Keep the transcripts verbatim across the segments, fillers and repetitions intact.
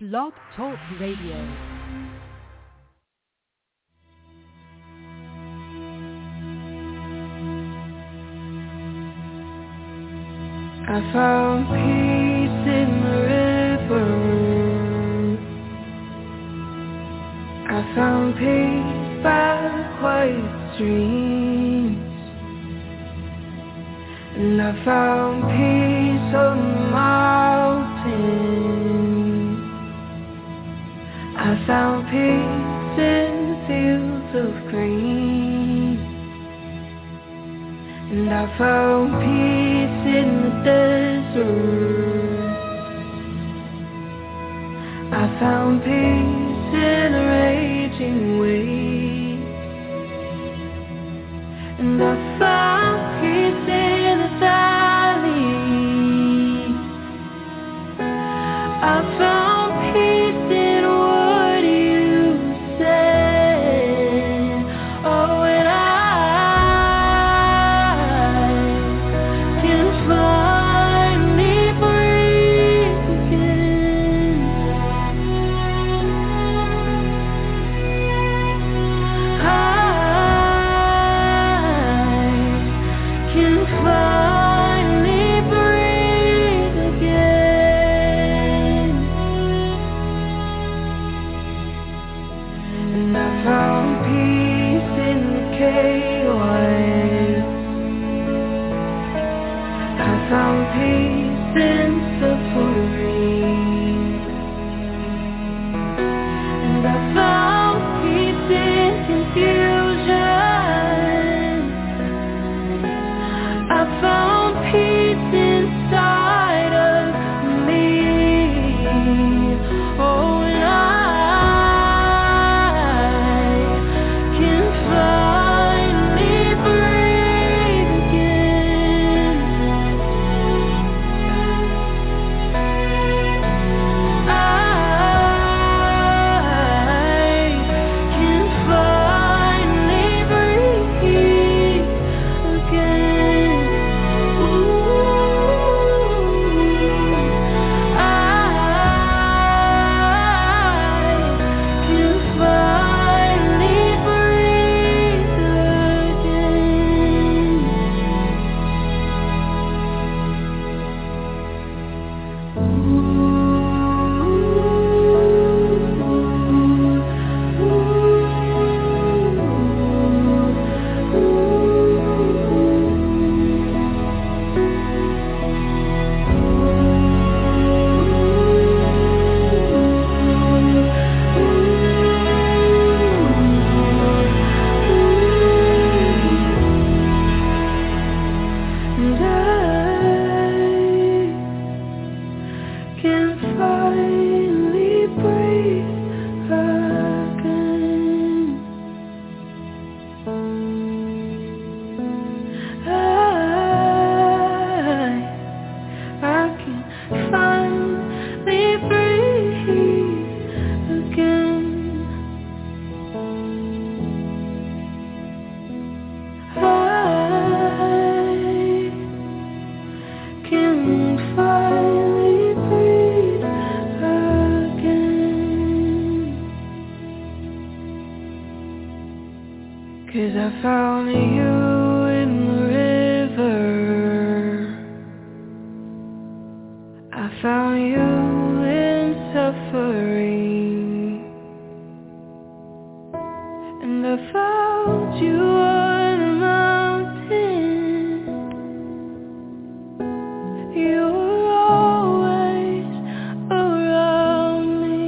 Blog Talk Radio. I found peace in the river. I found peace by the quiet streams. And I found peace on the mountain. I found peace in the fields of green. And I found peace in the desert. I found peace in a raging wave. And I found peace in the valley. I found peace in what you said. Oh, and I can finally breathe again. I can finally breathe again. And I found peace in the chaos. I found peace in suffering. And I found peace in confusion. I found peace inside of me. Oh, and I can finally breathe again. I can finally breathe again. Ooh, I can finally breathe and I can finally breathe again. I, I can finally breathe again. I can finally breathe again. 'Cause I found you in the river. I found you in suffering. And I found you on a mountain. You were always around me.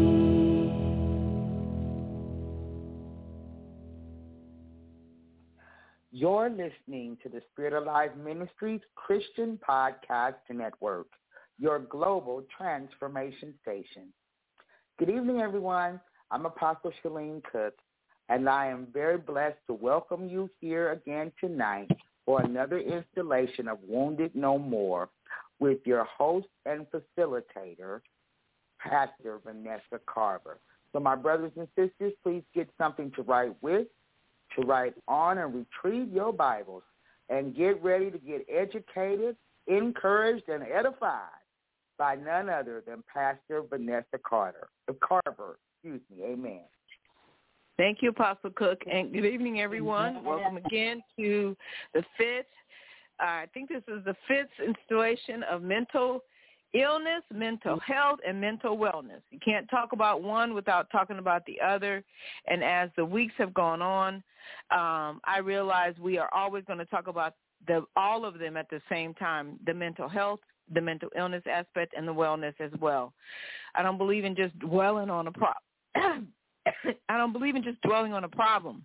You're listening to the Spirit Alive Ministries Christian Podcast Network, your global transformation station. Good evening, everyone. I'm Apostle Shalene Cook, and I am very blessed to welcome you here again tonight for another installation of Wounded No More with your host and facilitator, Pastor Vanessa Carver. So my brothers and sisters, please get something to write with, to write on, and retrieve your Bibles and get ready to get educated, encouraged, and edified by none other than Pastor Vanessa Carter, Carver. Excuse me. Amen. Thank you, Apostle Cook, and good evening, everyone. Welcome again to the fifth, uh, I think this is the fifth installation of mental illness, mental health, and mental wellness. You can't talk about one without talking about the other, and as the weeks have gone on, um, I realize we are always going to talk about the, all of them at the same time, the mental health, the mental illness aspect, and the wellness as well. I don't believe in just dwelling on a problem. I don't believe in just dwelling on a problem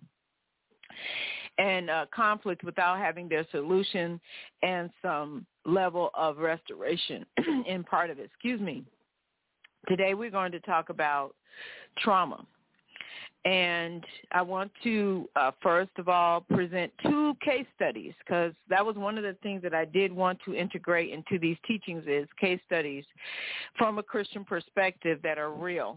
and uh, conflict without having their solution and some level of restoration in part of it. Excuse me. Today we're going to talk about trauma. And I want to, uh, first of all, present two case studies, because that was one of the things that I did want to integrate into these teachings is case studies from a Christian perspective that are real.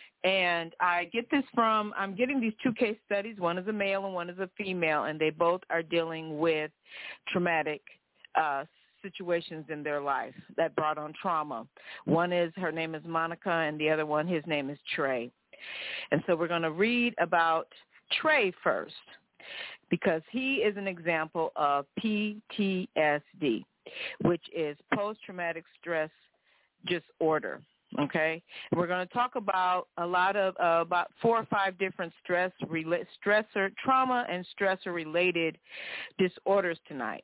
And I get this from, I'm getting these two case studies. One is a male and one is a female, and they both are dealing with traumatic uh, situations in their life that brought on trauma. One is, her name is Monica, and the other one, his name is Trey. And so we're going to read about Trey first, because he is an example of P T S D, which is post-traumatic stress disorder. Okay, we're going to talk about a lot of uh, about four or five different stress, rela- stressor, trauma, and stressor-related disorders tonight.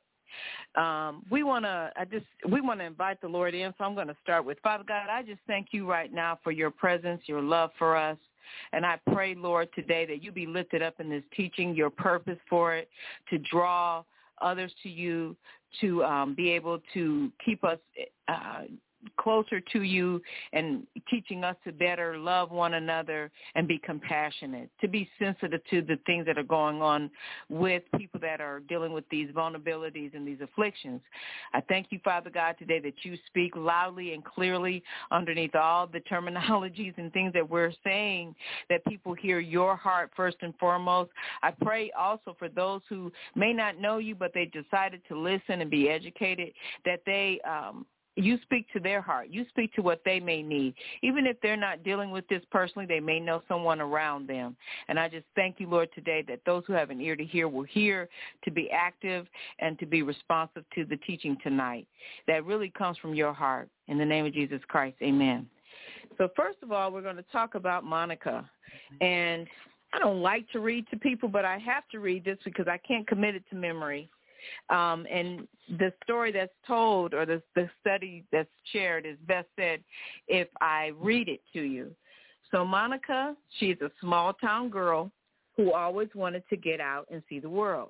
Um, we want to, I just, we want to invite the Lord in. So I'm going to start with Father God. I just thank you right now for your presence, your love for us. And I pray, Lord, today that you be lifted up in this teaching, your purpose for it, to draw others to you, to um, be able to keep us uh, closer to you and teaching us to better love one another and be compassionate, to be sensitive to the things that are going on with people that are dealing with these vulnerabilities and these afflictions. I thank you, Father God, today that you speak loudly and clearly underneath all the terminologies and things that we're saying, that people hear your heart first and foremost. I pray also for those who may not know you, but they decided to listen and be educated, that they um, you speak to their heart. You speak to what they may need. Even if they're not dealing with this personally, they may know someone around them. And I just thank you, Lord, today that those who have an ear to hear will hear, to be active and to be responsive to the teaching tonight that really comes from your heart. In the name of Jesus Christ, amen. So first of all, we're going to talk about Monica. And I don't like to read to people, but I have to read this because I can't commit it to memory. Um, and the story that's told, or the, the study that's shared, is best said if I read it to you. So Monica, she's a small-town girl who always wanted to get out and see the world.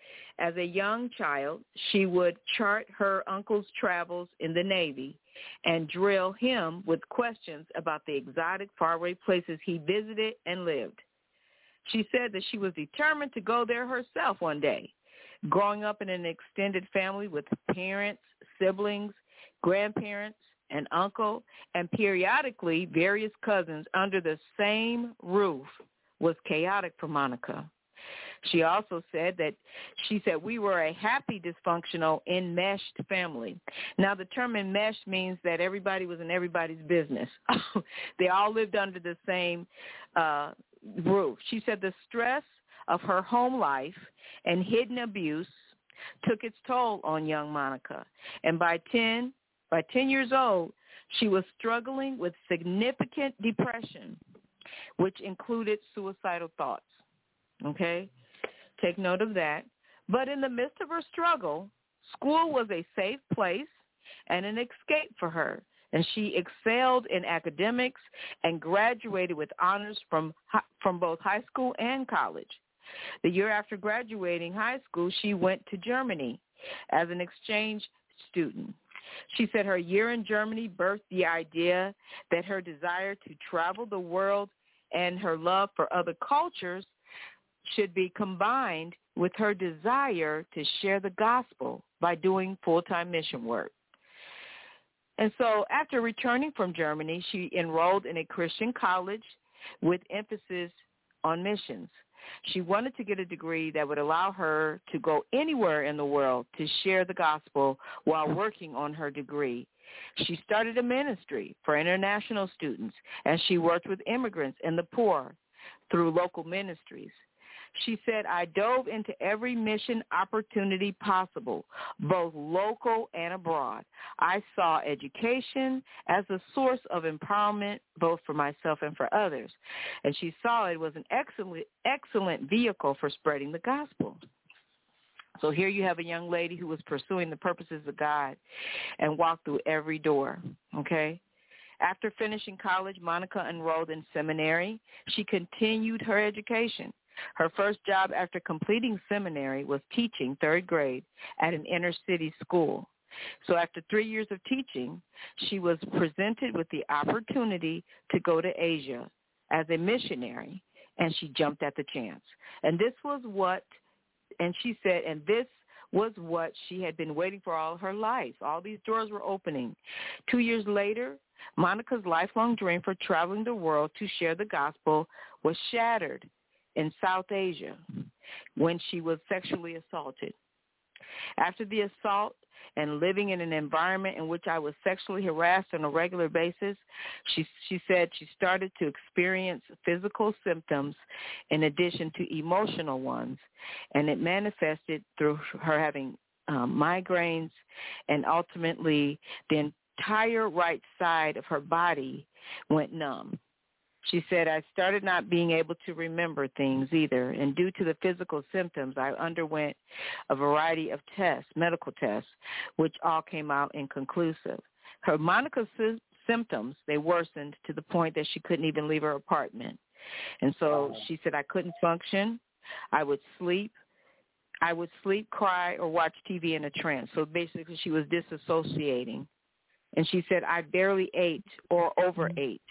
As a young child, she would chart her uncle's travels in the Navy and drill him with questions about the exotic faraway places he visited and lived. She said that she was determined to go there herself one day. Growing up in an extended family with parents, siblings, grandparents, an uncle, and periodically various cousins under the same roof was chaotic for Monica. She also said that she said we were a happy, dysfunctional, enmeshed family. Now, the term enmeshed means that everybody was in everybody's business. They all lived under the same uh, roof. She said the stress of her home life and hidden abuse took its toll on young Monica. And by ten, by ten years old, she was struggling with significant depression, which included suicidal thoughts. Okay? Take note of that. But in the midst of her struggle, school was a safe place and an escape for her. And she excelled in academics and graduated with honors from from both high school and college. The year after graduating high school, she went to Germany as an exchange student. She said her year in Germany birthed the idea that her desire to travel the world and her love for other cultures should be combined with her desire to share the gospel by doing full-time mission work. And so after returning from Germany, she enrolled in a Christian college with emphasis on missions. She wanted to get a degree that would allow her to go anywhere in the world to share the gospel while working on her degree. She started a ministry for international students, and she worked with immigrants and the poor through local ministries. She said, I dove into every mission opportunity possible, both local and abroad. I saw education as a source of empowerment, both for myself and for others. And she saw it was an excellent, excellent vehicle for spreading the gospel. So here you have a young lady who was pursuing the purposes of God and walked through every door, okay? After finishing college, Monica enrolled in seminary. She continued her education. Her first job after completing seminary was teaching third grade at an inner-city school. So after three years of teaching, she was presented with the opportunity to go to Asia as a missionary, and she jumped at the chance. And this was what, and she said, and this was what she had been waiting for all her life. All these doors were opening. Two years later, Monica's lifelong dream for traveling the world to share the gospel was shattered in South Asia when she was sexually assaulted. After the assault and living in an environment in which I was sexually harassed on a regular basis, she she said she started to experience physical symptoms in addition to emotional ones, and it manifested through her having um, migraines, and ultimately the entire right side of her body went numb. She said, I started not being able to remember things either, and due to the physical symptoms, I underwent a variety of tests, medical tests, which all came out inconclusive. Her Monica's sy- symptoms, they worsened to the point that she couldn't even leave her apartment. And so she said, I couldn't function. I would sleep. I would sleep, cry, or watch T V in a trance. So basically she was disassociating. And she said, I barely ate or overate.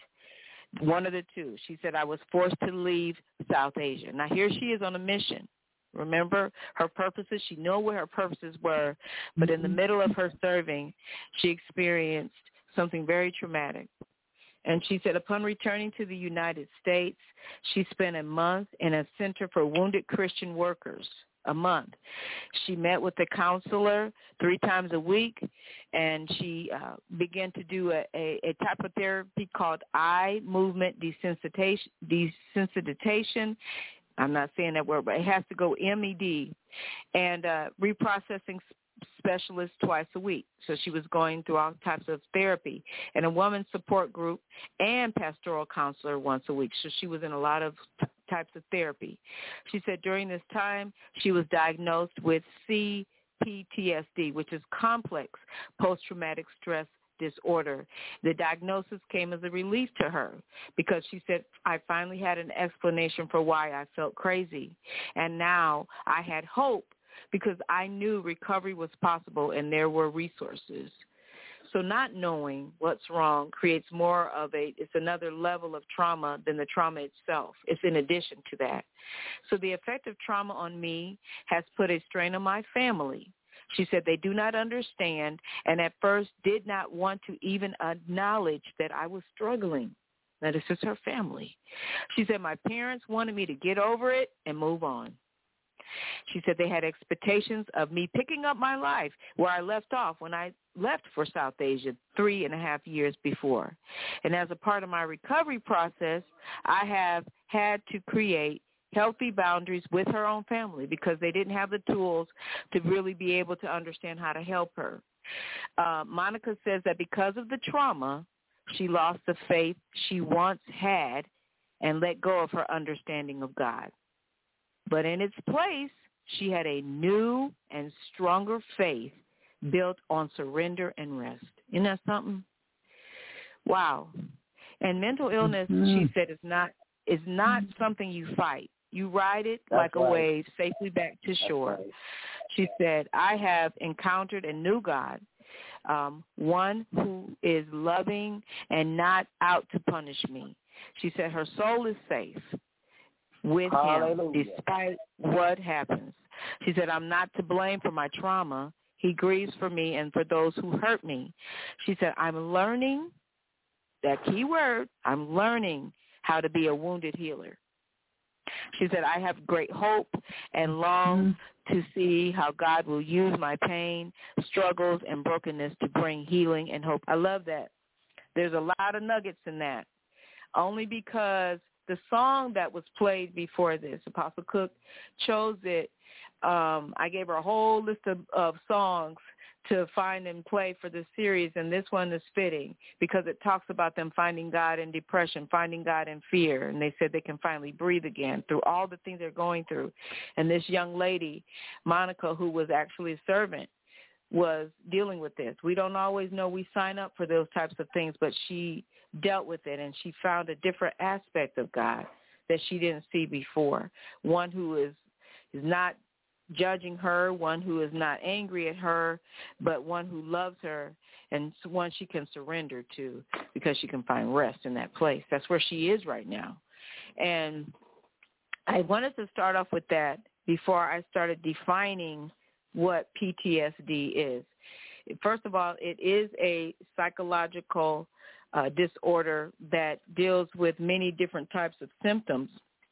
One of the two. She said, I was forced to leave South Asia. Now, here she is on a mission. Remember, her purposes, she knew where her purposes were, but in the middle of her serving, she experienced something very traumatic. And she said, upon returning to the United States, she spent a month in a center for wounded Christian workers. A month. She met with the counselor three times a week, and she uh, began to do a, a, a type of therapy called eye movement desensitization. desensitization. I'm not saying that word, but it has to go M E D, and uh, reprocessing specialist twice a week. So she was going through all types of therapy, and a woman's support group and pastoral counselor once a week. So she was in a lot of t- types of therapy. She said during this time she was diagnosed with C P T S D, which is complex post-traumatic stress disorder. The diagnosis came as a relief to her because she said, I finally had an explanation for why I felt crazy. And now I had hope because I knew recovery was possible and there were resources. So not knowing what's wrong creates more of a, it's another level of trauma than the trauma itself. It's in addition to that. So the effect of trauma on me has put a strain on my family. She said they do not understand and at first did not want to even acknowledge that I was struggling. Now, this is her family. She said my parents wanted me to get over it and move on. She said they had expectations of me picking up my life where I left off when I left for South Asia three and a half years before. And as a part of my recovery process, I have had to create healthy boundaries with her own family because they didn't have the tools to really be able to understand how to help her. Uh, Monica says that because of the trauma, she lost the faith she once had and let go of her understanding of God. But in its place, she had a new and stronger faith built on surrender and rest. Isn't that something? Wow. And mental illness, mm-hmm. she said, is not is not something you fight. You ride it That's like right. a wave safely back to shore. Right. She said, I have encountered a new God, um, one who is loving and not out to punish me. She said her soul is safe with Hallelujah. Him despite what happens. She said, I'm not to blame for my trauma. He grieves for me and for those who hurt me. She said, I'm learning, that key word, I'm learning how to be a wounded healer. She said, I have great hope and long to see how God will use my pain, struggles, and brokenness to bring healing and hope. I love that. There's a lot of nuggets in that, only because the song that was played before this, Apostle Cook chose it. Um, I gave her a whole list of, of songs to find and play for this series, and this one is fitting because it talks about them finding God in depression, finding God in fear, and they said they can finally breathe again through all the things they're going through. And this young lady, Monica, who was actually a servant, was dealing with this. We don't always know we sign up for those types of things, but she dealt with it, and she found a different aspect of God that she didn't see before, one who is is not judging her, one who is not angry at her, but one who loves her, and one she can surrender to because she can find rest in that place. That's where she is right now. And I wanted to start off with that before I started defining what P T S D is. First of all, it is a psychological uh, disorder that deals with many different types of symptoms.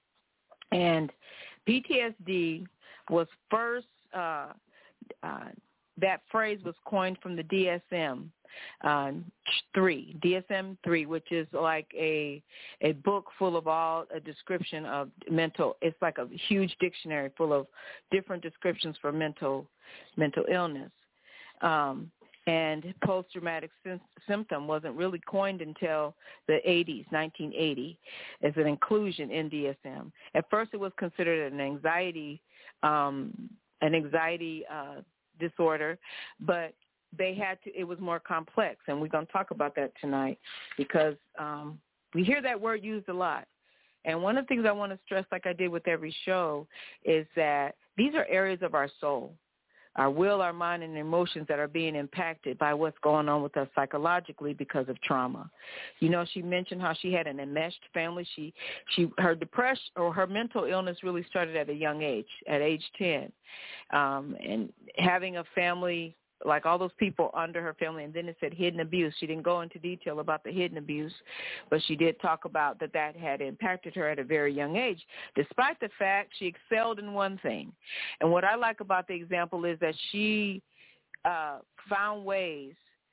And P T S D was first, uh, uh, that phrase was coined from the D S M uh, three, D S M three, which is like a a book full of all a description of mental. It's like a huge dictionary full of different descriptions for mental mental illness. Um, and post-traumatic sy- symptom wasn't really coined until the eighties, nineteen eighty, as an inclusion in D S M. At first, it was considered an anxiety, um, an anxiety uh, disorder, but they had to. It was more complex, and we're going to talk about that tonight because um, we hear that word used a lot. And one of the things I want to stress, like I did with every show, is that these are areas of our soul, our will, our mind, and emotions that are being impacted by what's going on with us psychologically because of trauma. You know, she mentioned how she had an enmeshed family. She, she, her depression or her mental illness really started at a young age, at age ten, um, and having a family like all those people under her family, and then it said hidden abuse. She didn't go into detail about the hidden abuse, but she did talk about that that had impacted her at a very young age, despite the fact she excelled in one thing. And what I like about the example is that she uh, found ways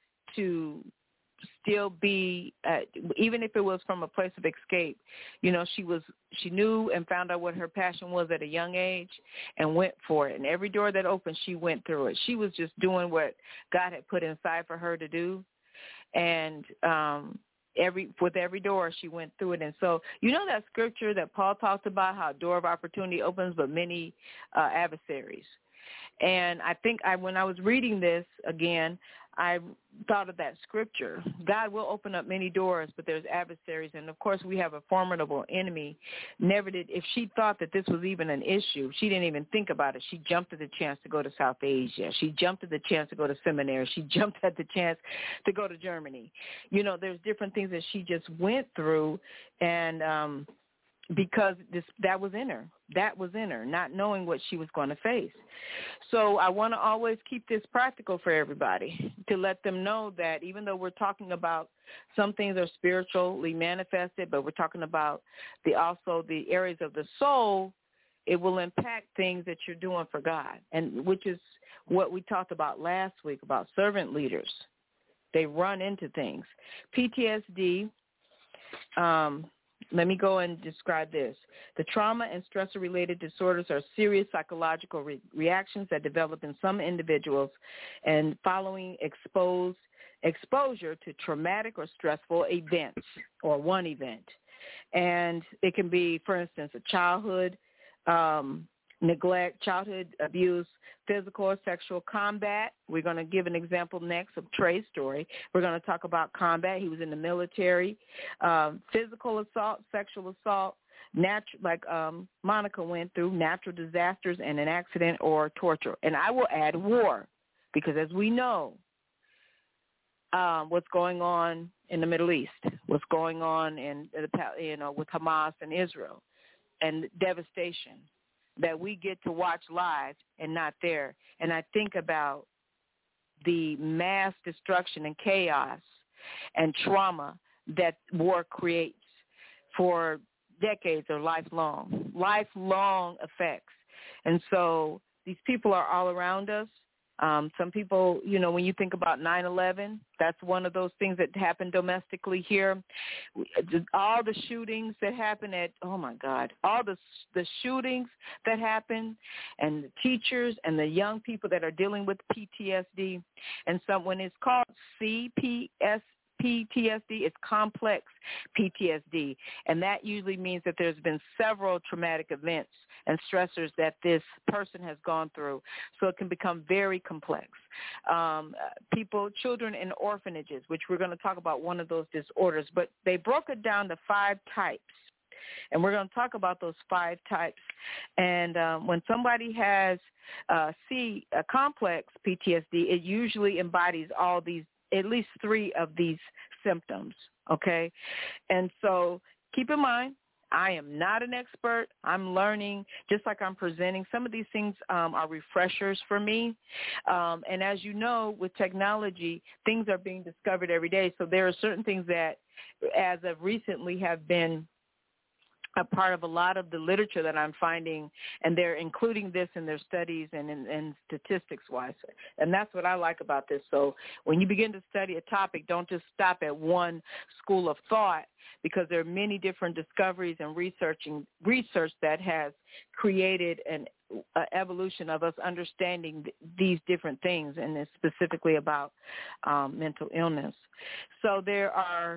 to still be, uh, even if it was from a place of escape, you know, she was, she knew and found out what her passion was at a young age and went for it. And every door that opened, she went through it. She was just doing what God had put inside for her to do. And um, every with every door, she went through it. And so, you know that scripture that Paul talked about, how a door of opportunity opens, but many uh, adversaries. And I think I, when I was reading this again, I thought of that scripture. God will open up many doors, but there's adversaries. And, of course, we have a formidable enemy. Never did, if she thought that this was even an issue, she didn't even think about it. She jumped at the chance to go to South Asia. She jumped at the chance to go to seminary. She jumped at the chance to go to Germany. You know, there's different things that she just went through, and um, because this that was in her. That was in her, not knowing what she was going to face. So I want to always keep this practical for everybody, to let them know that even though we're talking about some things are spiritually manifested, but we're talking about the also the areas of the soul, it will impact things that you're doing for God, and which is what we talked about last week about servant leaders. They run into things. P T S D, um, let me go and describe this. The trauma and stressor-related disorders are serious psychological re- reactions that develop in some individuals and following exposed, exposure to traumatic or stressful events or one event. And it can be, for instance, a childhood um, neglect, childhood abuse, physical or sexual combat. We're going to give an example next of Trey's story. We're going to talk about combat. He was in the military. Um, physical assault, sexual assault, natural, like um, Monica went through, natural disasters and an accident or torture. And I will add war, because as we know, um, what's going on in the Middle East, what's going on in the, you know, with Hamas and Israel, and devastation that we get to watch live and not there. And I think about the mass destruction and chaos and trauma that war creates for decades or lifelong, lifelong effects. And so these people are all around us. Um, some people, you know, when you think about nine eleven, that's one of those things that happened domestically here. All the shootings that happen at, oh, my God, all the the shootings that happen, and the teachers and the young people that are dealing with P T S D. And so when it's called C P S P T S D, it's complex P T S D, and that usually means that there's been several traumatic events and stressors that this person has gone through, so it can become very complex. Um, people, children in orphanages, which we're going to talk about one of those disorders, but they broke it down to five types, and we're going to talk about those five types. And um, when somebody has uh, C, a complex P T S D, it usually embodies all these, at least three of these symptoms, okay? And so keep in mind, I am not an expert. I'm learning just like I'm presenting. Some of these things um, are refreshers for me. Um, and as you know, with technology, things are being discovered every day. So there are certain things that, as of recently, have been a part of a lot of the literature that I'm finding, and they're including this in their studies and in and statistics-wise. And that's what I like about this. So when you begin to study a topic, don't just stop at one school of thought, because there are many different discoveries and researching research that has created an uh, evolution of us understanding th- these different things, and it's specifically about um, mental illness. So there are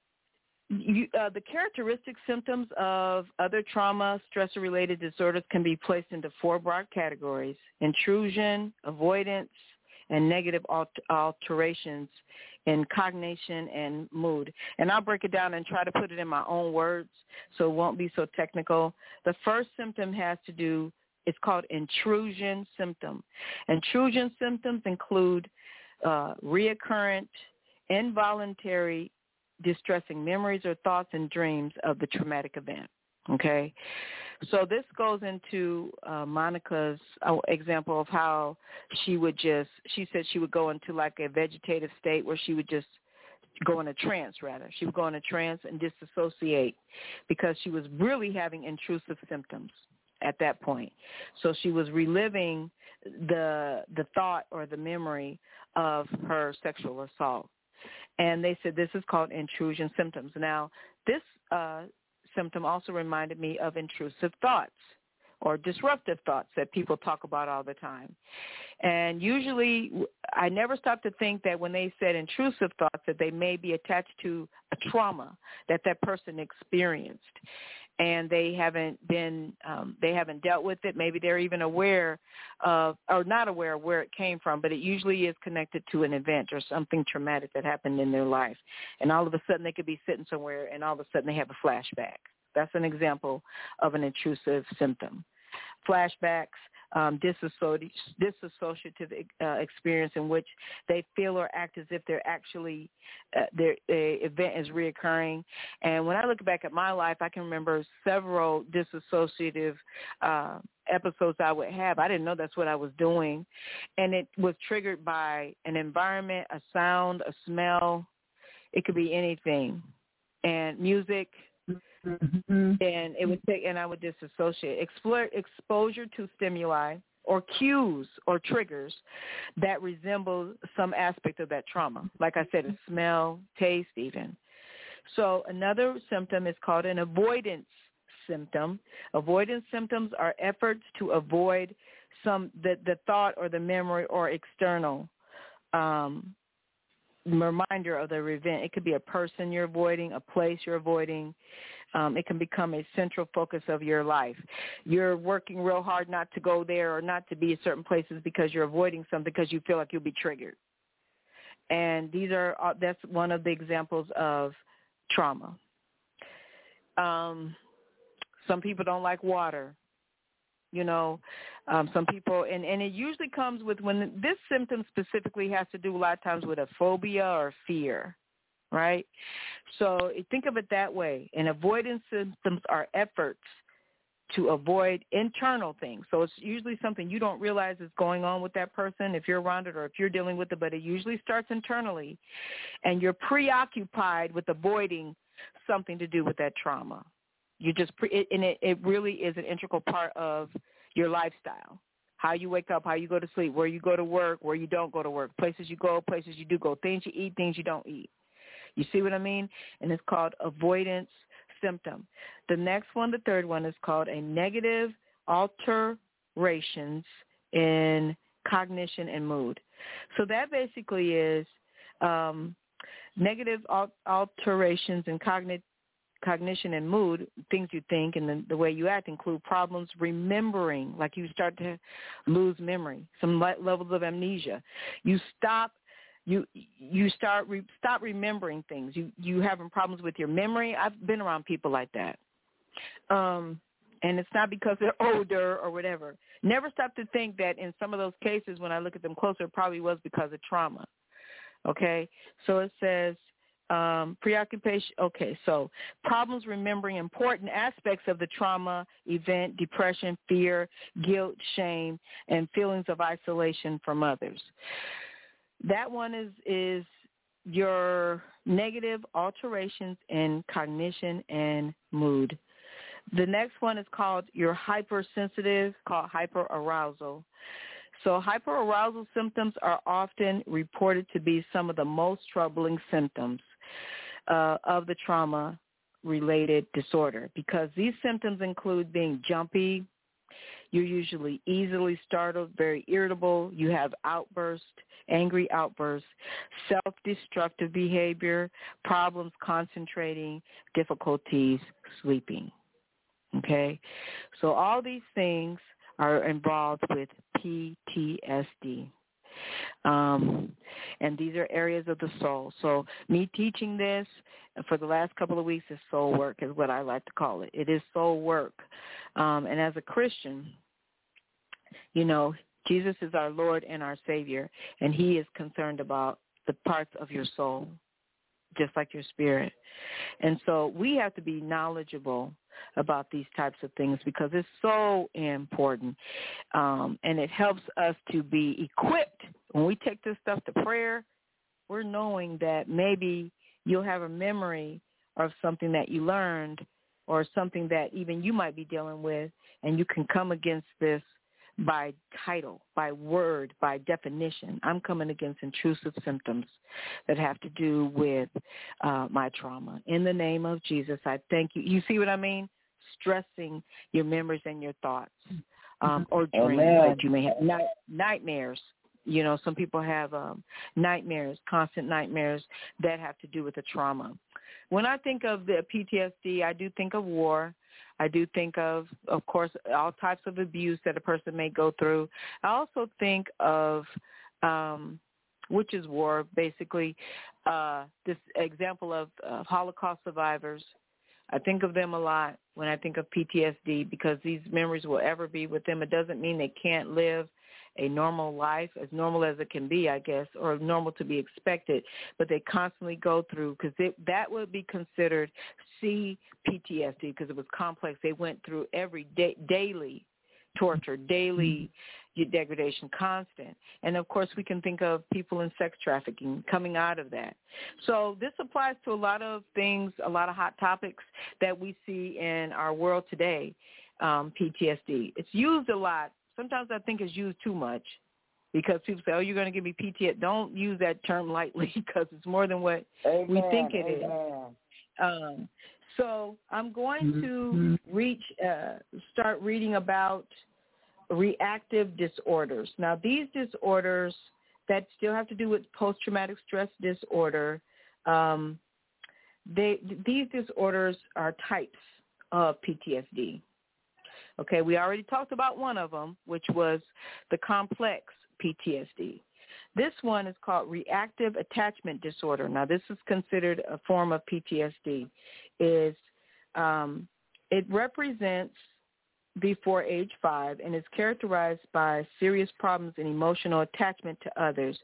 You, uh, the characteristic symptoms of other trauma, stressor-related disorders can be placed into four broad categories: intrusion, avoidance, and negative alt- alterations in cognition and mood. And I'll break it down and try to put it in my own words so it won't be so technical. The first symptom has to do, it's called intrusion symptom. Intrusion symptoms include uh, reoccurrent, involuntary, distressing memories or thoughts and dreams of the traumatic event, okay? So this goes into uh, Monica's uh, example of how she would just, she said she would go into like a vegetative state where she would just go in a trance, rather. She would go in a trance and disassociate because she was really having intrusive symptoms at that point. So she was reliving the the thought or the memory of her sexual assault. And they said this is called intrusion symptoms. Now, this uh, symptom also reminded me of intrusive thoughts or disruptive thoughts that people talk about all the time. And usually I never stopped to think that when they said intrusive thoughts that they may be attached to a trauma that that person experienced. And they haven't been, um, they haven't dealt with it. Maybe they're even aware of, or not aware of where it came from, but it usually is connected to an event or something traumatic that happened in their life. And all of a sudden they could be sitting somewhere and all of a sudden they have a flashback. That's an example of an intrusive symptom. Flashbacks, um, disassoci- disassociative uh, experience in which they feel or act as if they're actually, uh, their uh, event is reoccurring. And when I look back at my life, I can remember several disassociative uh, episodes I would have. I didn't know that's what I was doing. And it was triggered by an environment, a sound, a smell. It could be anything. And music. Mm-hmm. And it would take, and I would disassociate. Explore, exposure to stimuli or cues or triggers that resemble some aspect of that trauma. Like I said, a smell, taste even. So another symptom is called an avoidance symptom. Avoidance symptoms are efforts to avoid some the, the thought or the memory or external um reminder of the event. It could be a person you're avoiding, a place you're avoiding. Um, it can become a central focus of your life. You're working real hard not to go there or not to be at certain places because you're avoiding something because you feel like you'll be triggered. And these are uh, that's one of the examples of trauma. Um, some people don't like water. You know, um, some people, and, and it usually comes with when this symptom specifically has to do a lot of times with a phobia or fear, right? So think of it that way. And avoidance symptoms are efforts to avoid internal things. So it's usually something you don't realize is going on with that person if you're around it or if you're dealing with it, but it usually starts internally. And you're preoccupied with avoiding something to do with that trauma. You just, pre- it, and it, it really is an integral part of your lifestyle, how you wake up, how you go to sleep, where you go to work, where you don't go to work, places you go, places you do go, things you eat, things you don't eat. You see what I mean? And it's called avoidance symptom. The next one, the third one, is called a negative alterations in cognition and mood. So that basically is um, negative al- alterations in cognition. Cognition and mood, things you think and the, the way you act include problems remembering, like you start to lose memory, some le- levels of amnesia. You stop, you you start re, stop remembering things. You you having problems with your memory. I've been around people like that, um, and it's not because they're older or whatever. Never stop to think that in some of those cases, when I look at them closer, it probably was because of trauma. Okay, so it says. Um, preoccupation, okay, so problems remembering important aspects of the trauma event, depression, fear, guilt, shame, and feelings of isolation from others. That one is, is your negative alterations in cognition and mood. The next one is called your hypersensitive, called hyperarousal. So hyperarousal symptoms are often reported to be some of the most troubling symptoms uh, of the trauma-related disorder because these symptoms include being jumpy, you're usually easily startled, very irritable, you have outbursts, angry outbursts, self-destructive behavior, problems concentrating, difficulties sleeping. Okay? So all these things are involved with P T S D. Um, and these are areas of the soul. So me teaching this for the last couple of weeks is soul work, is what I like to call it. It is soul work. Um, and as a Christian, you know, Jesus is our Lord and our Savior, and he is concerned about the parts of your soul, just like your spirit. And so we have to be knowledgeable about these types of things because it's so important. Um, and it helps us to be equipped. When we take this stuff to prayer, we're knowing that maybe you'll have a memory of something that you learned or something that even you might be dealing with, and you can come against this by title, by word, by definition. I'm coming against intrusive symptoms that have to do with uh, my trauma. In the name of Jesus, I thank you. You see what I mean? Stressing your memories and your thoughts um, or dreams Amen. that you may have. Night, nightmares. You know, some people have um, nightmares, constant nightmares that have to do with the trauma. When I think of the P T S D, I do think of war. I do think of, of course, all types of abuse that a person may go through. I also think of, um, which is war, basically, uh, this example of uh, Holocaust survivors. I think of them a lot when I think of P T S D because these memories will ever be with them. It doesn't mean they can't live a normal life, as normal as it can be, I guess, or normal to be expected, but they constantly go through, because that would be considered C P T S D because it was complex. They went through every day, daily torture, daily degradation, constant. And, of course, we can think of people in sex trafficking coming out of that. So this applies to a lot of things, a lot of hot topics that we see in our world today, um, P T S D. It's used a lot. Sometimes I think it's used too much because people say, oh, you're going to give me P T S D. Don't use that term lightly because it's more than what Amen, we think it amen. is. Um, so I'm going to reach, uh, start reading about reactive disorders. Now, these disorders that still have to do with post-traumatic stress disorder, um, they, these disorders are types of P T S D. Okay, we already talked about one of them, which was the complex P T S D. This one is called reactive attachment disorder. Now, this is considered a form of P T S D. Is um, it represents before age five and is characterized by serious problems in emotional attachment to others.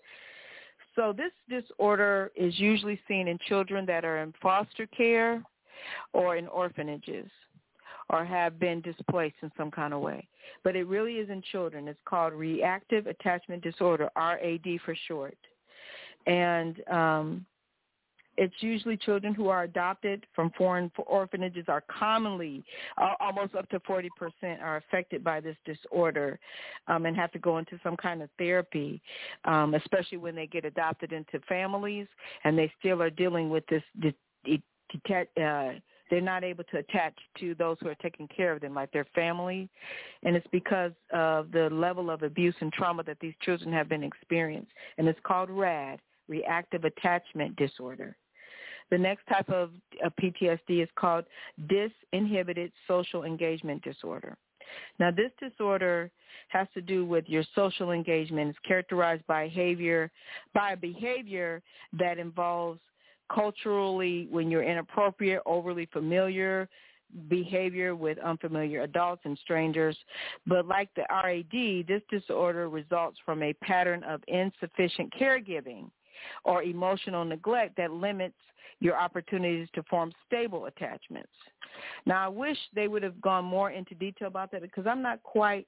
So this disorder is usually seen in children that are in foster care or in orphanages, or have been displaced in some kind of way. But it really is in children. It's called reactive attachment disorder, R A D for short. And um, it's usually children who are adopted from foreign orphanages are commonly, uh, almost up to forty percent are affected by this disorder um, and have to go into some kind of therapy, um, especially when they get adopted into families and they still are dealing with this de- de- de- uh, they're not able to attach to those who are taking care of them, like their family. And it's because of the level of abuse and trauma that these children have been experienced. And it's called RAD, Reactive Attachment Disorder. The next type of uh, P T S D is called Disinhibited Social Engagement Disorder. Now, this disorder has to do with your social engagement. It's characterized by behavior, by a behavior that involves culturally, when you're inappropriate, overly familiar behavior with unfamiliar adults and strangers. But like the R A D, this disorder results from a pattern of insufficient caregiving or emotional neglect that limits your opportunities to form stable attachments. Now, I wish they would have gone more into detail about that because I'm not quite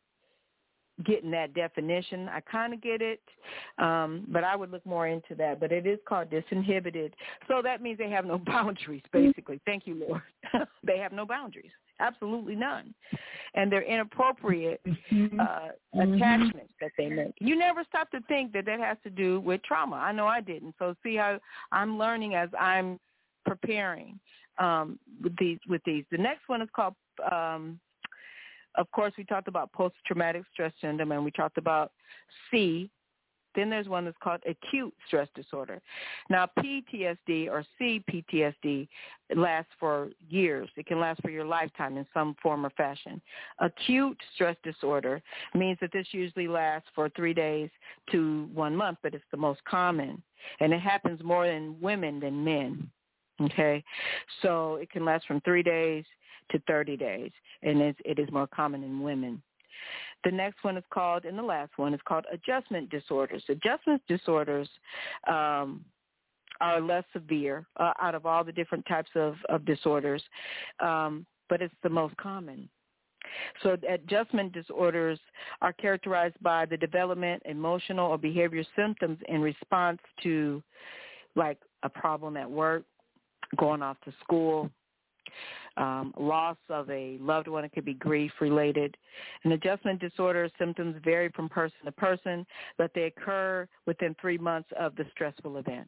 getting that definition. I kind of get it, um, but I would look more into that. But it is called disinhibited. So that means they have no boundaries, basically. Thank you, Lord. They have no boundaries, absolutely none. And they're inappropriate uh, attachments that they make. You never stop to think that that has to do with trauma. I know I didn't. So see how I'm learning as I'm preparing um, with these. With these. The next one is called um, Of course, we talked about post-traumatic stress syndrome, and we talked about C. Then there's one that's called acute stress disorder. Now, P T S D or C P T S D lasts for years. It can last for your lifetime in some form or fashion. Acute stress disorder means that this usually lasts for three days to one month, but it's the most common, and it happens more in women than men. Okay, so it can last from three days to thirty days, and it's, it is more common in women. The next one is called, and the last one is called adjustment disorders. Adjustment disorders um, are less severe uh, out of all the different types of, of disorders, um, but it's the most common. So adjustment disorders are characterized by the development, emotional, or behavior symptoms in response to, like, a problem at work, going off to school, um, loss of a loved one. It could be grief-related. And adjustment disorder symptoms vary from person to person, but they occur within three months of the stressful event.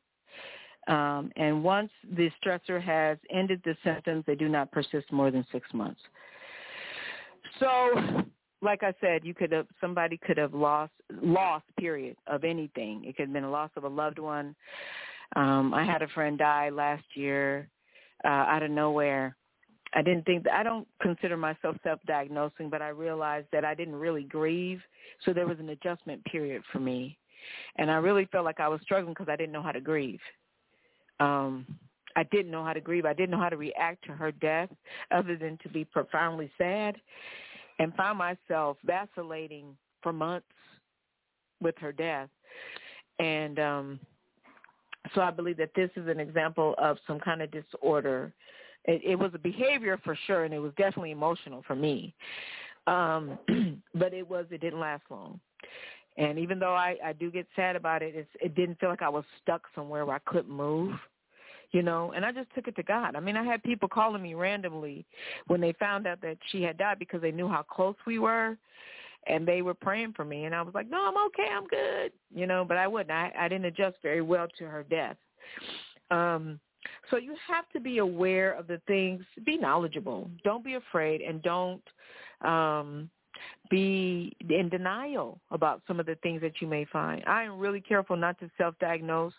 Um, and once the stressor has ended the symptoms, they do not persist more than six months. So, like I said, you could have somebody could have lost, lost, period, of anything. It could have been a loss of a loved one. Um, I had a friend die last year uh, out of nowhere. I didn't think that, I don't consider myself self-diagnosing, but I realized that I didn't really grieve. So there was an adjustment period for me. And I really felt like I was struggling because I didn't know how to grieve. Um, I didn't know how to grieve. I didn't know how to react to her death other than to be profoundly sad, and found myself vacillating for months with her death. And um, so I believe that this is an example of some kind of disorder. It, it was a behavior for sure, and it was definitely emotional for me. Um, but it was, it didn't last long. And even though I, I do get sad about it, it's, it didn't feel like I was stuck somewhere where I couldn't move, you know, and I just took it to God. I mean, I had people calling me randomly when they found out that she had died because they knew how close we were, and they were praying for me. And I was like, no, I'm okay, I'm good, you know, but I wouldn't. I, I didn't adjust very well to her death. Um So you have to be aware of the things, be knowledgeable. Don't be afraid, and don't um, be in denial about some of the things that you may find. I am really careful not to self-diagnose.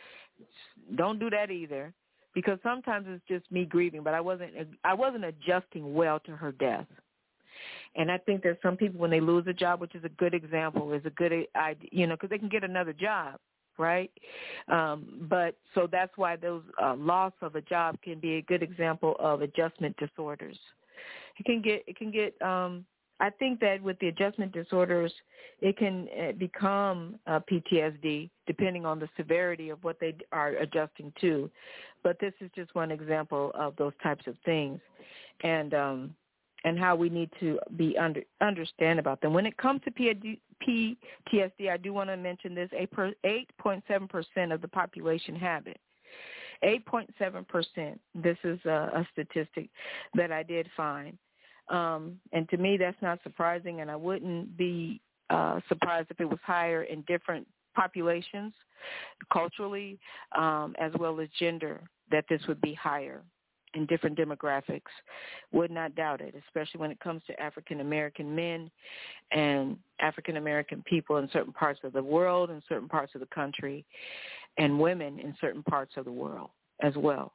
Don't do that either, because sometimes it's just me grieving, but I wasn't I wasn't adjusting well to her death. And I think that some people, when they lose a job, which is a good example, is a good idea, you know, because they can get another job. Right? Um, but so that's why those uh, loss of a job can be a good example of adjustment disorders. It can get, it can get, um, I think that with the adjustment disorders, it can uh, become uh, P T S D depending on the severity of what they are adjusting to. But this is just one example of those types of things. And, um, and how we need to be under, understand about them. When it comes to P T S D, I do want to mention this, eight point seven percent of the population have it. eight point seven percent. This is a, a statistic that I did find. Um, and to me, that's not surprising, and I wouldn't be uh, surprised if it was higher in different populations, culturally, um, as well as gender, that this would be higher in different demographics. Would not doubt it, especially when it comes to African-American men and African-American people in certain parts of the world, in certain parts of the country, and women in certain parts of the world as well.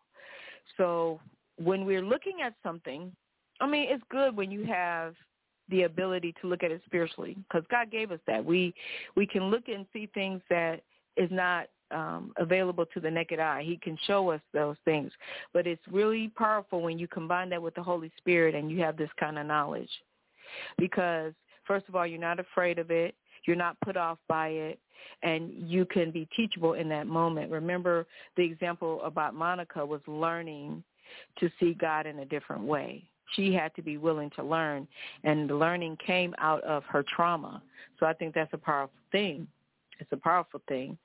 So when we're looking at something, I mean, it's good when you have the ability to look at it spiritually, because God gave us that. We we can look and see things that is not um, available to the naked eye. He can show us those things. But it's really powerful when you combine that with the Holy Spirit and you have this kind of knowledge. Because, first of all, you're not afraid of it. You're not put off by it. And you can be teachable in that moment. Remember, the example about Monica was learning to see God in a different way. She had to be willing to learn, and the learning came out of her trauma. So I think that's a powerful thing. It's a powerful thing.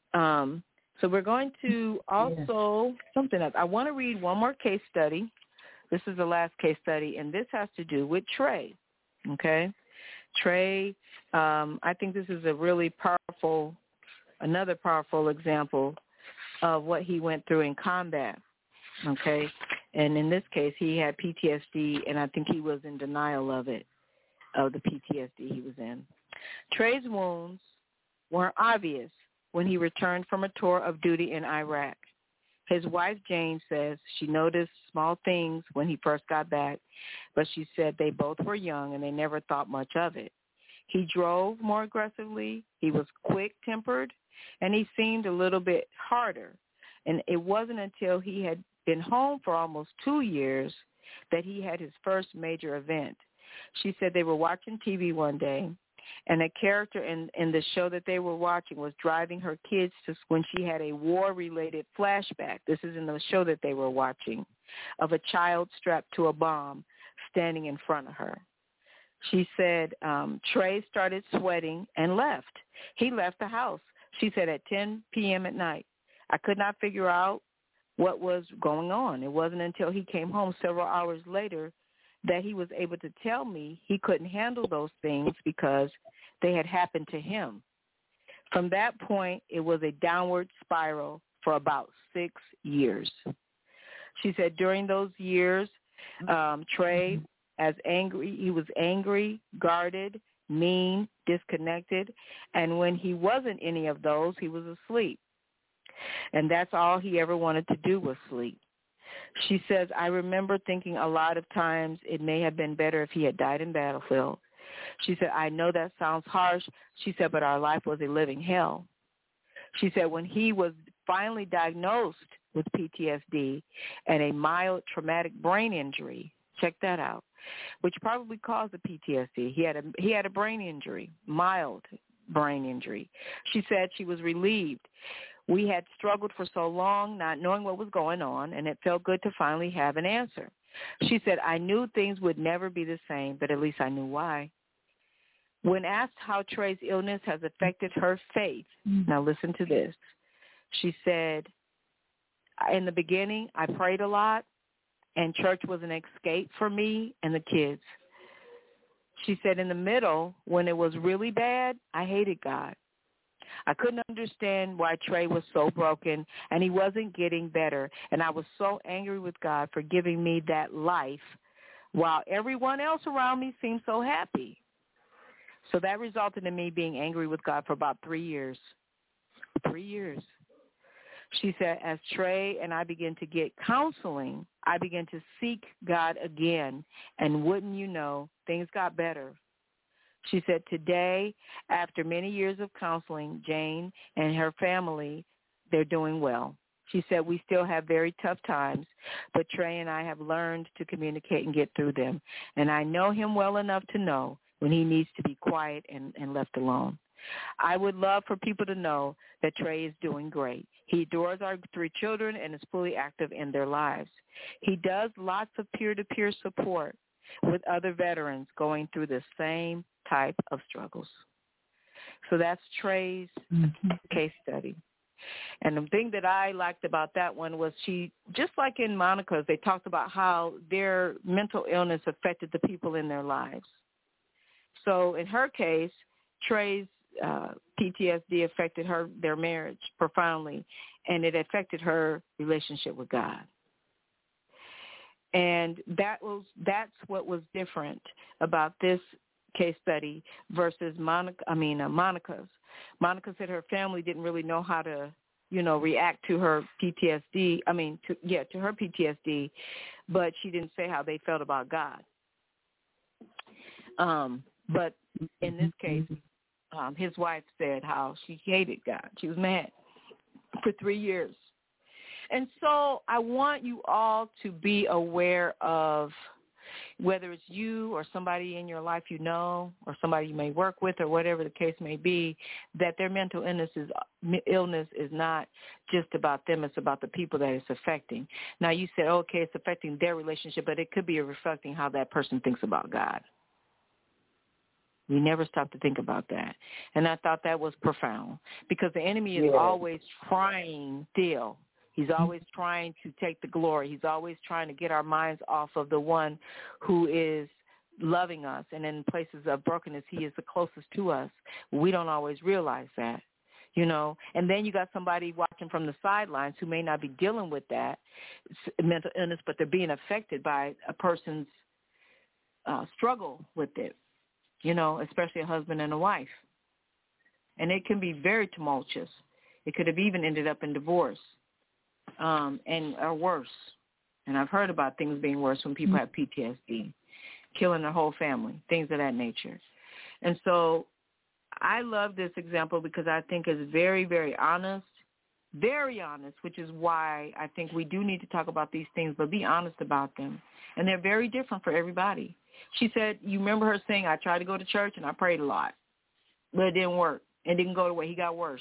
Um, so we're going to also, yeah. something else. I want to read one more case study. This is the last case study, and this has to do with Trey, okay? Trey, um, I think this is a really powerful, another powerful example of what he went through in combat, okay? And in this case, he had P T S D, and I think he was in denial of it, of the P T S D he was in. Trey's wounds were obvious when he returned from a tour of duty in Iraq. His wife, Jane, says she noticed small things when he first got back, but she said they both were young and they never thought much of it. He drove more aggressively, he was quick-tempered, and he seemed a little bit harder. And it wasn't until he had been home for almost two years that he had his first major event. She said they were watching T V one day, and a character in, in the show that they were watching was driving her kids to when she had a war-related flashback. This is in the show that they were watching, of a child strapped to a bomb standing in front of her. She said um, Trey started sweating and left. He left the house, she said, at ten p.m. at night. I could not figure out what was going on. It wasn't until he came home several hours later that he was able to tell me he couldn't handle those things because they had happened to him. From that point, it was a downward spiral for about six years. She said during those years, um, Trey, as angry, he was angry, guarded, mean, disconnected, and when he wasn't any of those, he was asleep. And that's all he ever wanted to do was sleep. She says, I remember thinking a lot of times it may have been better if he had died in battlefield. She said, I know that sounds harsh. She said, but our life was a living hell. She said when he was finally diagnosed with P T S D and a mild traumatic brain injury, check that out, which probably caused the P T S D. He had a, he had a brain injury, mild brain injury. She said she was relieved. We had struggled for so long not knowing what was going on, and it felt good to finally have an answer. She said, I knew things would never be the same, but at least I knew why. When asked how Trey's illness has affected her faith, now listen to this, she said, in the beginning, I prayed a lot, and church was an escape for me and the kids. She said in the middle, when it was really bad, I hated God. I couldn't understand why Trey was so broken and he wasn't getting better. And I was so angry with God for giving me that life while everyone else around me seemed so happy. So that resulted in me being angry with God for about three years. Three years. She said, as Trey and I began to get counseling, I began to seek God again. And wouldn't you know, things got better. She said, today, after many years of counseling, Jane and her family, they're doing well. She said, we still have very tough times, but Trey and I have learned to communicate and get through them. And I know him well enough to know when he needs to be quiet and, and left alone. I would love for people to know that Trey is doing great. He adores our three children and is fully active in their lives. He does lots of peer-to-peer support with other veterans going through the same type of struggles. So that's Trey's mm-hmm. case study. And the thing that I liked about that one was she, just like in Monica's, they talked about how their mental illness affected the people in their lives. So in her case, Trey's uh, P T S D affected her, their marriage profoundly, and it affected her relationship with God. And that was that's what was different about this case study versus Monica. I mean, uh, Monica's. Monica said her family didn't really know how to, you know, react to her P T S D. I mean, to, yeah, to her P T S D, but she didn't say how they felt about God. Um, but in this case, um, his wife said how she hated God. She was mad for three years. And so I want you all to be aware of, whether it's you or somebody in your life you know or somebody you may work with or whatever the case may be, that their mental illness is, illness is not just about them. It's about the people that it's affecting. Now, you said, okay, it's affecting their relationship, but it could be reflecting how that person thinks about God. We never stop to think about that. And I thought that was profound because the enemy is yeah. always trying still. He's always trying to take the glory. He's always trying to get our minds off of the one who is loving us. And in places of brokenness, he is the closest to us. We don't always realize that, you know. And then you got somebody watching from the sidelines who may not be dealing with that mental illness, but they're being affected by a person's uh, struggle with it, you know, especially a husband and a wife. And it can be very tumultuous. It could have even ended up in divorce. Um, and or worse. And I've heard about things being worse when people have P T S D, killing their whole family, things of that nature. And so I love this example because I think it's very, very honest, very honest, which is why I think we do need to talk about these things, but be honest about them. And they're very different for everybody. She said, you remember her saying, I tried to go to church and I prayed a lot, but it didn't work. It didn't go the way. He got worse.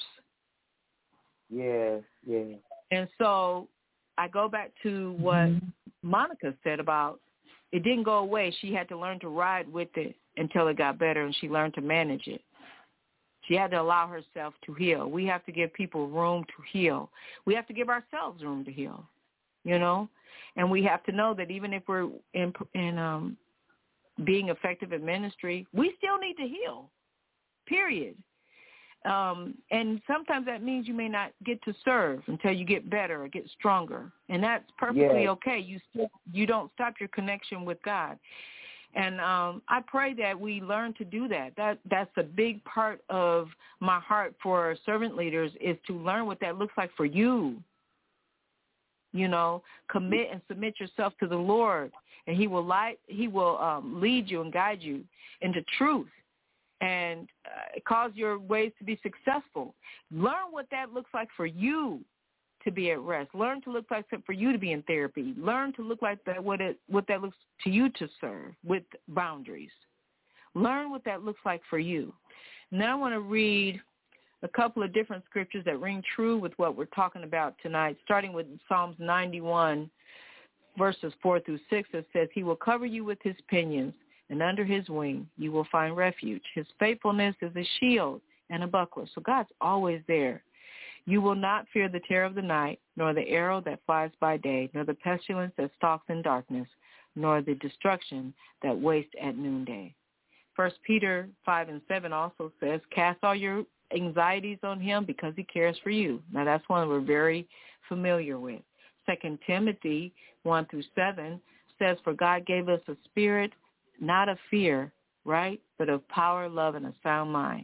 Yeah, yeah. And so I go back to what mm-hmm. Monica said about it didn't go away. She had to learn to ride with it until it got better, and she learned to manage it. She had to allow herself to heal. We have to give people room to heal. We have to give ourselves room to heal, you know, and we have to know that even if we're in, in um, being effective in ministry, we still need to heal, period. Um, and sometimes that means you may not get to serve until you get better or get stronger. And that's perfectly yes. okay. You still, you don't stop your connection with God. And um, I pray that we learn to do that. That that's a big part of my heart for servant leaders is to learn what that looks like for you. You know, commit and submit yourself to the Lord, and he will light, he will um, lead you and guide you into truth. And uh, cause your ways to be successful. Learn what that looks like for you to be at rest. Learn to look like for you to be in therapy. Learn to look like that what it what that looks to you to serve with boundaries. Learn what that looks like for you. Now I want to read a couple of different scriptures that ring true with what we're talking about tonight, starting with Psalms ninety-one, verses four through six. That says, he will cover you with his pinions, and under his wing you will find refuge. His faithfulness is a shield and a buckler. So God's always there. You will not fear the terror of the night, nor the arrow that flies by day, nor the pestilence that stalks in darkness, nor the destruction that wastes at noonday. First Peter five and seven also says, cast all your anxieties on him because he cares for you. Now that's one we're very familiar with. Second Timothy one through seven says, for God gave us a spirit not of fear, right, but of power, love, and a sound mind.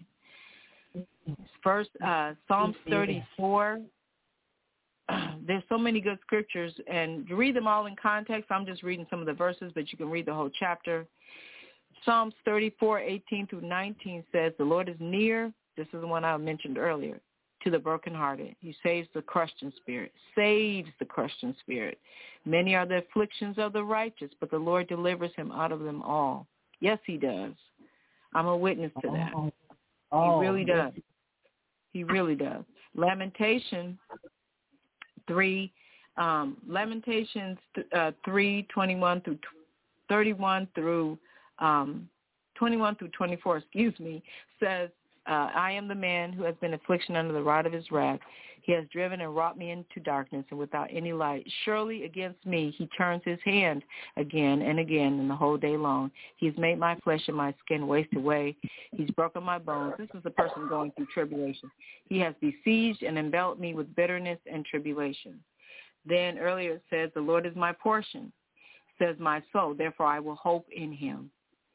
First, uh, Psalms thirty-four, there's so many good scriptures, and to read them all in context, I'm just reading some of the verses, but you can read the whole chapter. Psalms thirty-four, eighteen through nineteen says, the Lord is near, this is the one I mentioned earlier, to the brokenhearted. He saves the crushed in spirit, saves the crushed in spirit. Many are the afflictions of the righteous, but the Lord delivers him out of them all. Yes, he does. I'm a witness to that. Oh, he really does. He really does. Lamentation three, um, Lamentations uh, three, twenty-one through thirty-one through um, twenty-one through twenty-four, excuse me, says, Uh, I am the man who has been affliction under the rod of his wrath. He has driven and wrought me into darkness and without any light. Surely against me he turns his hand again and again and the whole day long. He's made my flesh and my skin waste away. He's broken my bones. This is a person going through tribulation. He has besieged and enveloped me with bitterness and tribulation. Then earlier it says, the Lord is my portion, says my soul. Therefore I will hope in him.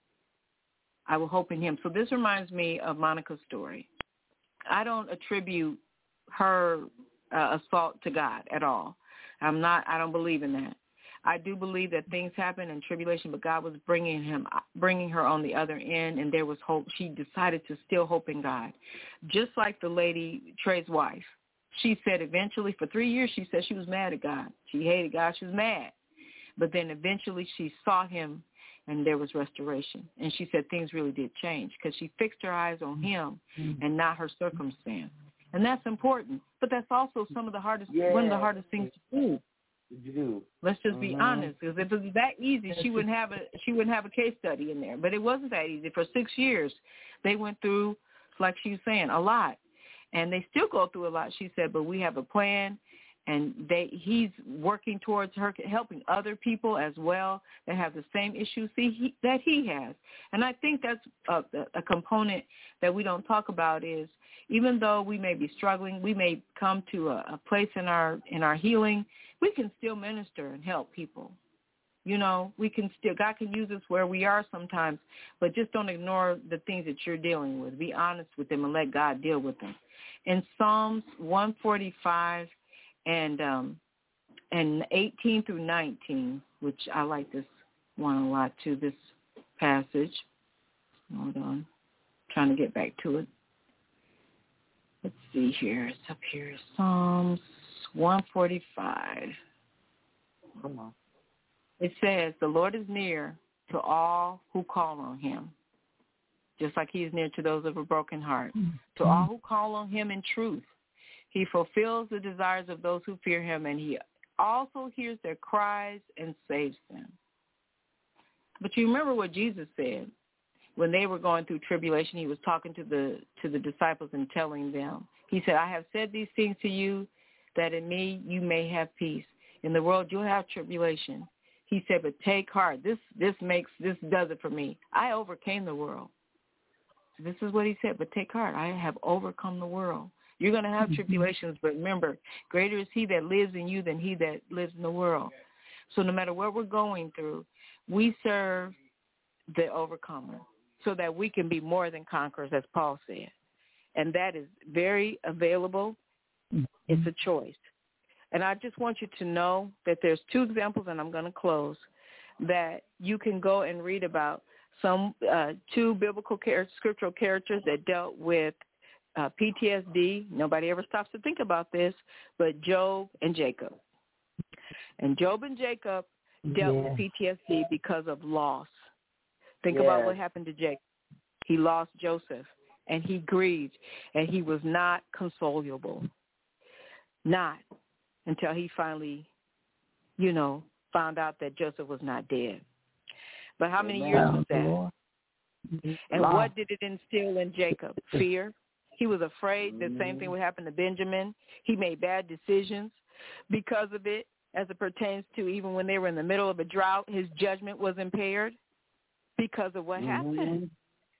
I will hope in him. So this reminds me of Monica's story. I don't attribute her uh, assault to God at all. I'm not, I don't believe in that. I do believe that things happen in tribulation, but God was bringing him, bringing her on the other end, and there was hope. She decided to still hope in God. Just like the lady, Trey's wife. She said eventually, for three years, she said she was mad at God. She hated God. She was mad. But then eventually she sought him, and there was restoration. And she said things really did change because she fixed her eyes on him and not her circumstance. And that's important, but that's also some of the hardest, yeah. one of the hardest things to do. To do. Let's just mm-hmm. be honest, because if it was that easy, she wouldn't have a she wouldn't have a case study in there. But it wasn't that easy. For six years, they went through, like she was saying, a lot, and they still go through a lot. She said, but we have a plan, and they he's working towards her helping other people as well that have the same issues see, he, that he has. And I think that's a, a component that we don't talk about is, even though we may be struggling, we may come to a, a place in our in our healing, we can still minister and help people. You know, we can still, God can use us where we are sometimes, but just don't ignore the things that you're dealing with. Be honest with them and let God deal with them. In Psalms one forty-five and um, and eighteen through nineteen, which I like this one a lot too, this passage. Hold on. Trying to get back to it. Let's see here. It's up here. Psalms one forty-five. Come on. It says, the Lord is near to all who call on him, just like he is near to those of a broken heart. Mm-hmm. To all who call on him in truth, he fulfills the desires of those who fear him, and he also hears their cries and saves them. But you remember what Jesus said when they were going through tribulation. He was talking to the to the disciples and telling them, he said, I have said these things to you that in me you may have peace. In the world you'll have tribulation. He said, but take heart. This this makes this does it for me. I overcame the world. So this is what he said, but take heart. I have overcome the world. You're going to have tribulations, but remember, greater is he that lives in you than he that lives in the world. So no matter what we're going through, we serve the overcomer so that we can be more than conquerors, as Paul said. And that is very available. It's a choice. And I just want you to know that there's two examples, and I'm going to close, that you can go and read about some uh, two biblical char- scriptural characters that dealt with uh, P T S D. Nobody ever stops to think about this, but Job and Jacob. And Job and Jacob dealt yeah. with P T S D because of loss. Think yeah. about what happened to Jacob. He lost Joseph, and he grieved, and he was not consolable. Not until he finally, you know, found out that Joseph was not dead. But how many years was that? And what did it instill in Jacob? Fear. He was afraid. The same thing would happen to Benjamin. He made bad decisions because of it, as it pertains to even when they were in the middle of a drought, his judgment was impaired because of what happened.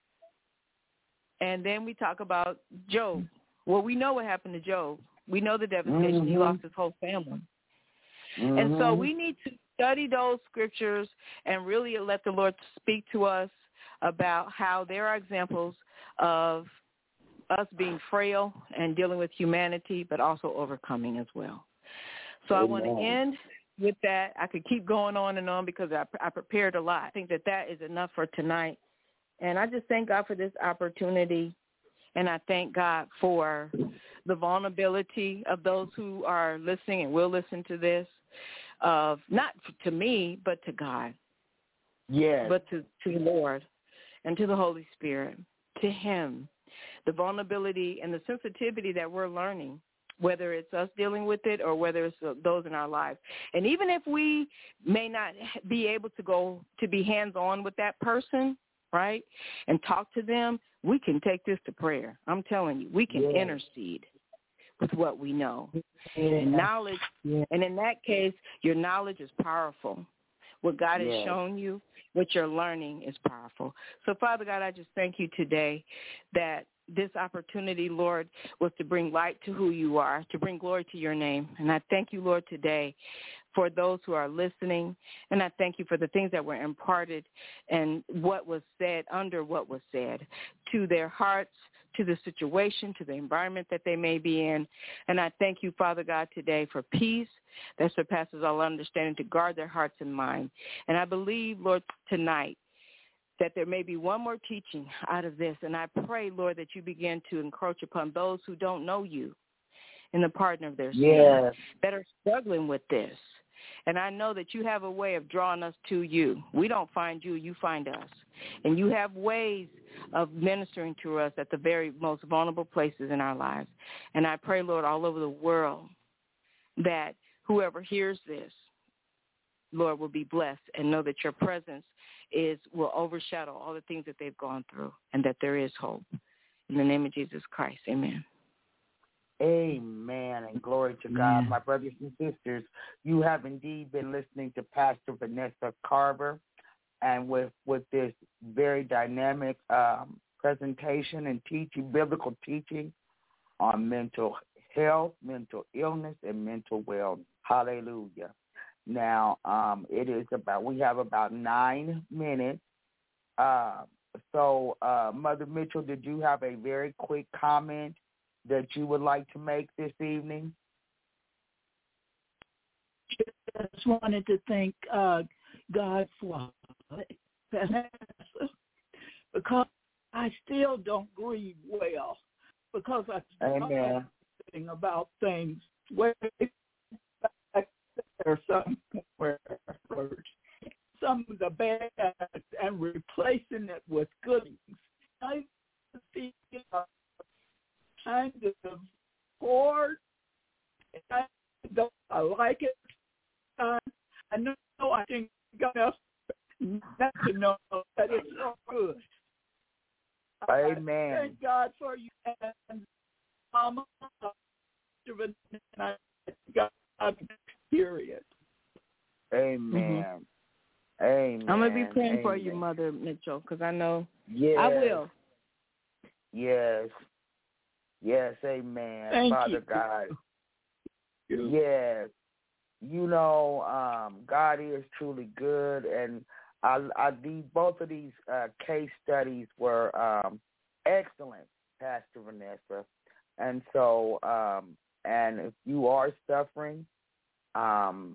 And then we talk about Job. Well, we know what happened to Job. We know the devastation. Mm-hmm. He lost his whole family. Mm-hmm. And so we need to study those scriptures and really let the Lord speak to us about how there are examples of us being frail and dealing with humanity, but also overcoming as well. So Amen. I want to end with that. I could keep going on and on because I, I prepared a lot. I think that that is enough for tonight. And I just thank God for this opportunity. And I thank God for the vulnerability of those who are listening and will listen to this, of not to me, but to God. Yes. But to, to the Lord and to the Holy Spirit, to him. The vulnerability and the sensitivity that we're learning, whether it's us dealing with it or whether it's those in our lives. And even if we may not be able to go to be hands-on with that person, right, and talk to them, we can take this to prayer. I'm telling you, we can yeah. intercede. with what we know. Yeah. And knowledge, yeah. and in that case, your knowledge is powerful. What God yes. has shown you, what you're learning is powerful. So, Father God, I just thank you today that this opportunity, Lord, was to bring light to who you are, to bring glory to your name. And I thank you, Lord, today for those who are listening. And I thank you for the things that were imparted and what was said under what was said to their hearts, to the situation, to the environment that they may be in. And I thank you, Father God, today for peace that surpasses all understanding to guard their hearts and minds. And I believe, Lord, tonight, that there may be one more teaching out of this. And I pray, Lord, that you begin to encroach upon those who don't know you in the pardon of their yes. sins, that are struggling with this. And I know that you have a way of drawing us to you. We don't find you, you find us. And you have ways of ministering to us at the very most vulnerable places in our lives. And I pray, Lord, all over the world that whoever hears this, Lord, will be blessed and know that your presence is will overshadow all the things that they've gone through and that there is hope. In the name of Jesus Christ, amen. Amen, and glory to God. My brothers and sisters, you have indeed been listening to Pastor Vanessa Carver, and with, with this very dynamic um, presentation and teaching, biblical teaching on mental health, mental illness, and mental wellness. Hallelujah. Now, um, it is about, we have about nine minutes. Uh, so, uh, Mother Mitchell, did you have a very quick comment that you would like to make this evening? Just wanted to thank uh, God for Vanessa, because I still don't grieve well, because I Amen. thinking about things way back there somewhere, some of the bad and replacing it with good things. I see uh, kind of bored. I don't I like it. Uh, I know I think enough not to know that it's so good. Amen. I thank God for you and Mama. And I God period. Amen. Mm-hmm. Amen. I'm gonna be praying Amen. for you, Mother Mitchell, because I know yes. I will. Yes. Yes, amen. Thank Father you. God. You. Yes. You know, um, God is truly good, and I, I these both of these uh, case studies were um, excellent, Pastor Vanessa. And so, um, and if you are suffering, um,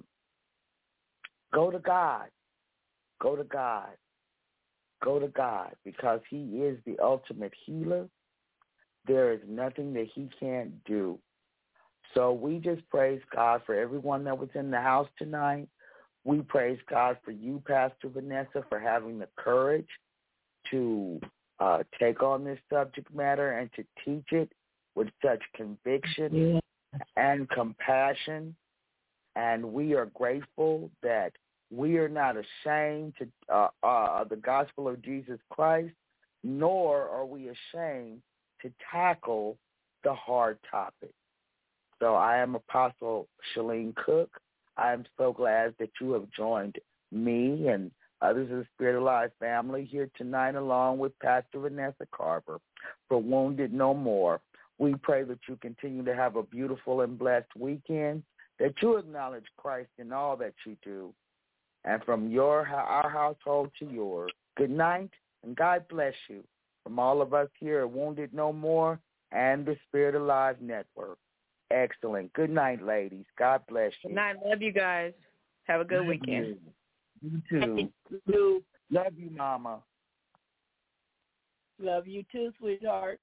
go to God. Go to God. Go to God, because he is the ultimate healer. There is nothing that he can't do. So we just praise God for everyone that was in the house tonight. We praise God for you, Pastor Vanessa, for having the courage to uh, take on this subject matter and to teach it with such conviction yeah. and compassion. And we are grateful that we are not ashamed to uh, uh, the gospel of Jesus Christ, nor are we ashamed to tackle the hard topic. So I am Apostle Shalene Cook. I am so glad that you have joined me and others of the Spirit Alive family here tonight, along with Pastor Vanessa Carver for Wounded No More. We pray that you continue to have a beautiful and blessed weekend, that you acknowledge Christ in all that you do, and from your our household to yours. Good night, and God bless you. From all of us here at Wounded No More and the Spirit Alive Network. Excellent. Good night, ladies. God bless you. Good night. Love you guys. Have a good Love weekend. You, you too. You. Love you, Mama. Love you too, sweetheart.